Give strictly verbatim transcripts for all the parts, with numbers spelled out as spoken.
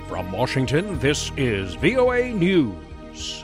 From Washington, this is V O A News.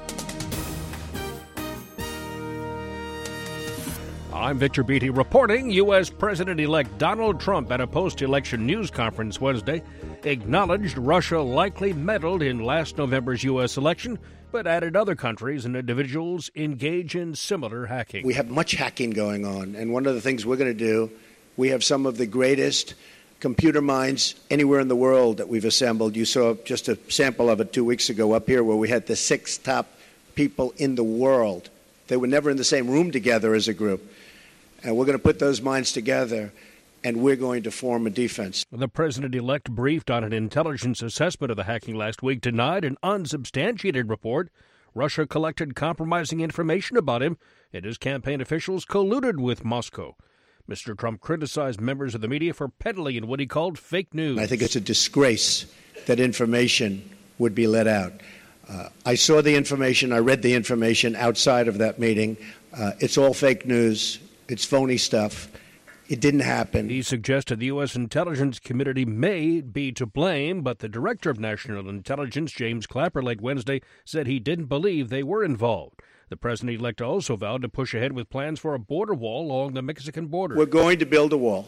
I'm Victor Beatty reporting. U S. President-elect Donald Trump at a post-election news conference Wednesday acknowledged Russia likely meddled in last November's U S election, but added other countries and individuals engage in similar hacking. We have much hacking going on, and one of the things we're going to do, we have some of the greatest computer minds anywhere in the world that we've assembled. You saw just a sample of it two weeks ago up here where we had the six top people in the world. They were never in the same room together as a group. And we're going to put those minds together, and we're going to form a defense. The president-elect, briefed on an intelligence assessment of the hacking last week, denied an unsubstantiated report. Russia collected compromising information about him, and his campaign officials colluded with Moscow. Mister Trump criticized members of the media for peddling in what he called fake news. I think it's a disgrace that information would be let out. Uh, I saw the information. I read the information outside of that meeting. Uh, it's all fake news. It's phony stuff. It didn't happen. He suggested the U S intelligence community may be to blame, but the director of national intelligence, James Clapper, late Wednesday, said he didn't believe they were involved. The president-elect also vowed to push ahead with plans for a border wall along the Mexican border. We're going to build a wall.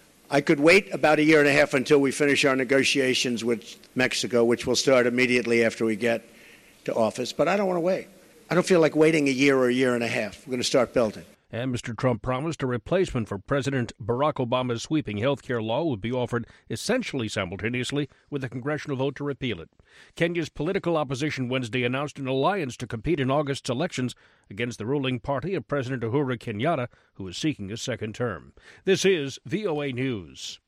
I could wait about a year and a half until we finish our negotiations with Mexico, which will start immediately after we get to office, but I don't want to wait. I don't feel like waiting a year or a year and a half. We're going to start building. And Mister Trump promised a replacement for President Barack Obama's sweeping health care law would be offered essentially simultaneously with a congressional vote to repeal it. Kenya's political opposition Wednesday announced an alliance to compete in August's elections against the ruling party of President Uhuru Kenyatta, who is seeking a second term. This is V O A News.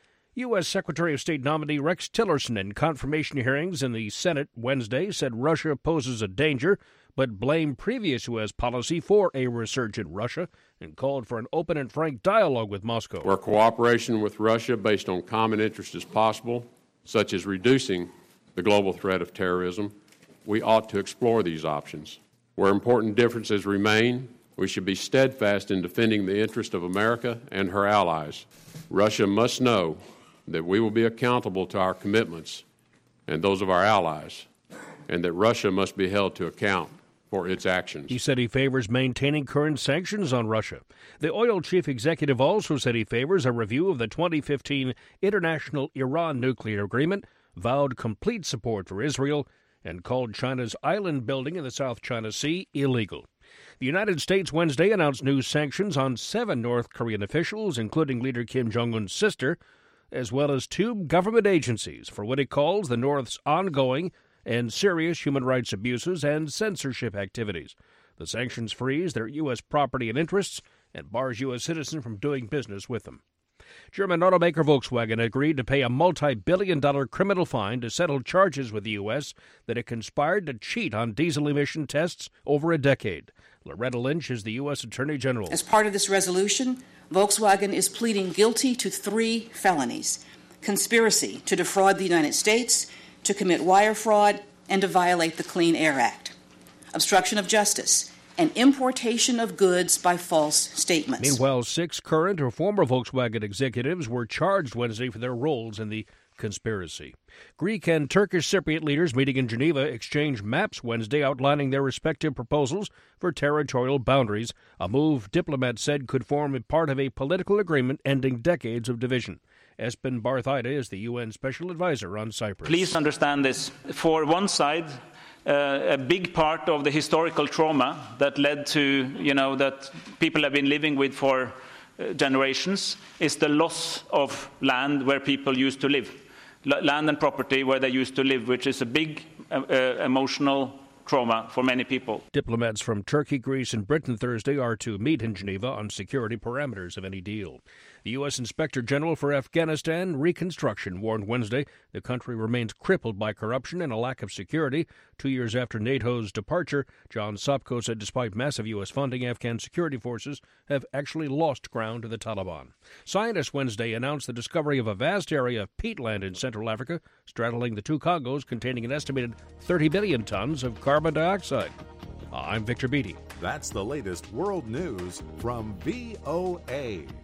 U S. Secretary of State nominee Rex Tillerson in confirmation hearings in the Senate Wednesday said Russia poses a danger, but blamed previous U S policy for a resurgent Russia and called for an open and frank dialogue with Moscow. Where cooperation with Russia based on common interests is possible, such as reducing the global threat of terrorism, we ought to explore these options. Where important differences remain, we should be steadfast in defending the interest of America and her allies. Russia must know that we will be accountable to our commitments and those of our allies, and that Russia must be held to account for its actions. He said he favors maintaining current sanctions on Russia. The oil chief executive also said he favors a review of the twenty fifteen International Iran Nuclear Agreement, vowed complete support for Israel, and called China's island building in the South China Sea illegal. The United States Wednesday announced new sanctions on seven North Korean officials, including leader Kim Jong-un's sister, as well as two government agencies for what it calls the North's ongoing and serious human rights abuses and censorship activities. The sanctions freeze their U S property and interests and bars U S citizens from doing business with them. German automaker Volkswagen agreed to pay a multi-billion dollar criminal fine to settle charges with the U S that it conspired to cheat on diesel emission tests over a decade. Loretta Lynch is the U S Attorney General. As part of this resolution, Volkswagen is pleading guilty to three felonies: conspiracy to defraud the United States, to commit wire fraud, and to violate the Clean Air Act, obstruction of justice, and importation of goods by false statements. Meanwhile, six current or former Volkswagen executives were charged Wednesday for their roles in the conspiracy. Greek and Turkish Cypriot leaders meeting in Geneva exchanged maps Wednesday outlining their respective proposals for territorial boundaries, a move diplomats said could form a part of a political agreement ending decades of division. Espen Barth Eide is the U N Special Advisor on Cyprus. Please understand this. For one side, uh, a big part of the historical trauma that led to, you know, that people have been living with for uh, generations is the loss of land where people used to live. L- land and property where they used to live, which is a big uh, uh, emotional trauma for many people. Diplomats from Turkey, Greece, and Britain Thursday are to meet in Geneva on security parameters of any deal. The U S. Inspector General for Afghanistan Reconstruction warned Wednesday the country remains crippled by corruption and a lack of security. Two years after NATO's departure, John Sopko said despite massive U S funding, Afghan security forces have actually lost ground to the Taliban. Scientists Wednesday announced the discovery of a vast area of peatland in Central Africa, straddling the two Congos, containing an estimated thirty billion tons of carbon dioxide. I'm Victor Beatty. That's the latest world news from V O A.